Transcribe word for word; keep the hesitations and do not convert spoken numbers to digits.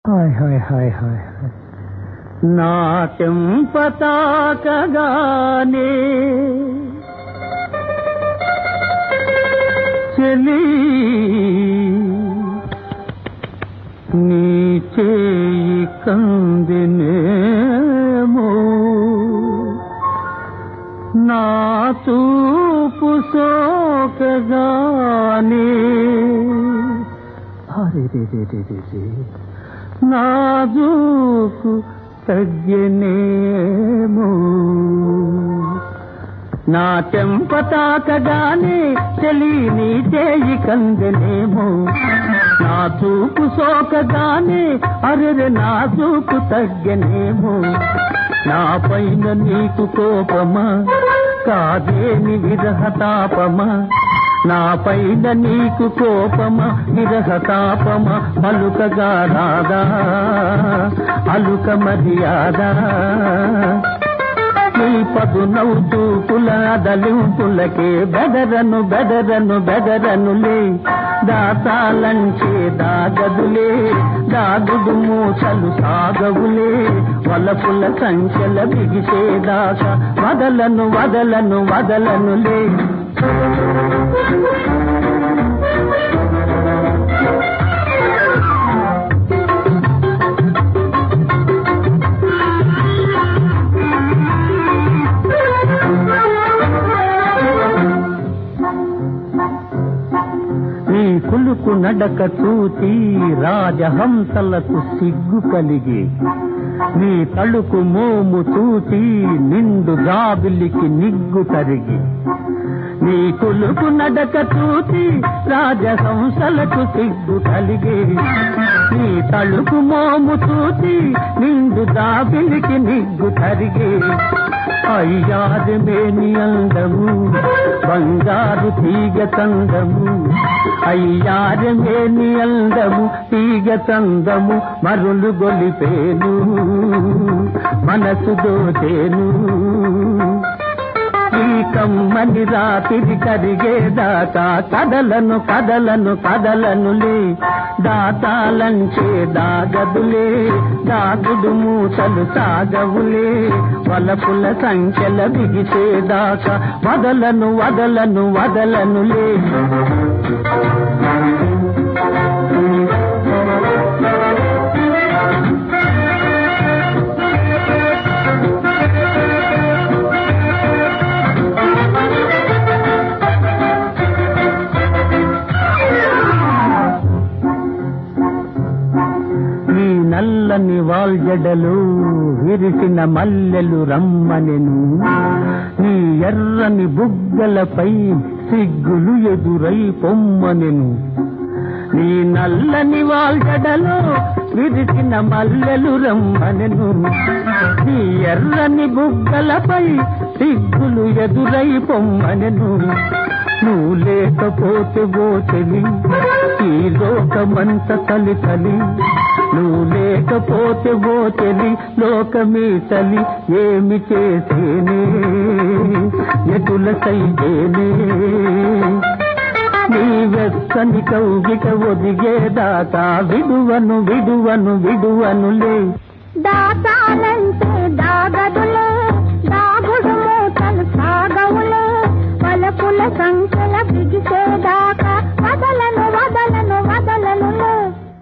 hi hi hi hi నాట్యం పతాకగానే చెలి నీ చేయి కందినేమో నా చూపు సోకగానే అరే రే రే రే రే నాజూకు తగ్గనేమో నా చెంపతాకగానే చెలి నీ చేయి కందనేమో నా చూపు సోకగానే అరెరె నా చూపు తగ్గనేమో నా పైన నీకు కోపమా కాదేని విరహతాపమా నా పైన నీకు కోపమా విరహతాపమా మలుకగా రాదా అలుక మర్యాదా నీ పదు నవ్వుతూ పులదలింపులకే బెదరను బెదరను బెదరనులే దాతాలంచే దాగదులే దాగుడు మూసలు సాగవులే వలపుల సంఖ్యల బిగిసేదాకా వదలను వదలను వదలనులే నీ కులుకు నడక చూచి రాజహంసలకు సిగ్గు కలిగి నీ తళుకు మోము చూచి నిండు జాబిలికి నిగ్గు కరిగి నీ కులుకు నడక చూచి రాజహంసలకు సిగ్గు కలిగి నీ తళుకు మోము చూచి నిండు జాబిలికి నిగ్గు కరిగి అయ్యారు మేని అందము బంగారు తీగ చందము అయ్యారు మేని అందము తీగ చందము మరులు గొలిపేను మనసు దోచేను ఈ కమ్మని రాత్రి కరిగేదాకా కదలను కదలను కదలనులే దాతాలంచే దాగదులే దాగుడు మూసలు సాగవులే వలపుల సంఖ్యల బిగిసేదాకా వదలను వదలను వదలనులే నల్లని వాల్జడలు విరిసిన మల్లెలు రమ్మనెను నీ ఎర్రని బుగ్గలపై సిగ్గులు ఎదురై పొమ్మనెను నీ నల్లని వాల్జడలు విరిసిన మల్లెలు రమ్మనెను నీ ఎర్రని బుగ్గలపై సిగ్గులు ఎదురై పొమ్మనెను నువ్వు లేకపోతే బోచెలి ఈ లోకమంత తలి తలి నువ్వు లేకపోతే బోచెలి లోకమే తలి ఏమి చేసేనే ఎటుల సైదేనే నీ వెచ్చని కౌగిట ఒదిగేదాకా విడువను విడువను విడువనులే దాతాలంటే దాగదులే దాగుడు మూతలు సాగవులే వలపుల సంఖ్యల బిగిసేదాకా